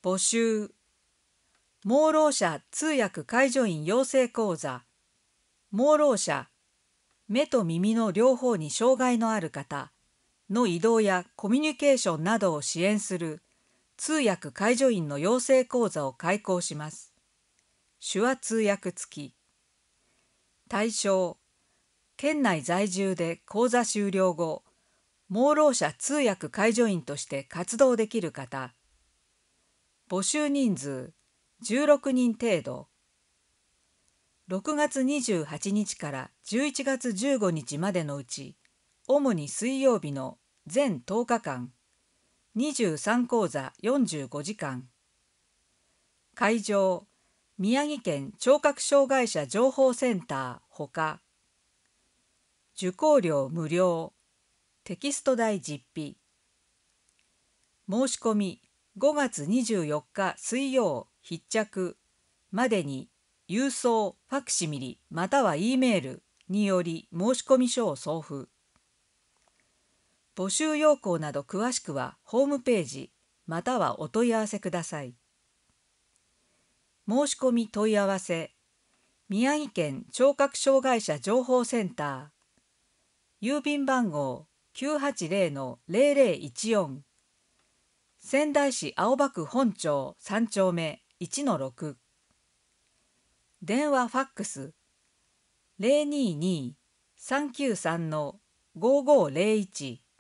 募集。盲ろう者通訳介助員養成講座。盲ろう者、目と耳の両方に障害のある方の移動やコミュニケーションなどを支援する通訳介助員の養成講座を開講します。手話通訳付き。対象、県内在住で講座終了後、盲ろう者通訳介助員として活動できる方。募集人数16人程度。6月28日から11月15日までのうち、主に水曜日の全10日間、23講座45時間。会場、宮城県聴覚障害者情報センターほか。受講料無料。テキスト代実費。申し込み5月24日水曜必着までに郵送、ファクシミリまたは E メールにより申込書を送付。募集要項など詳しくはホームページまたはお問い合わせください。申し込み問い合わせ、宮城県聴覚障害者情報センター、郵便番号 980-0014、仙台市青葉区本町3丁目 1-6、電話ファックス022-393-5501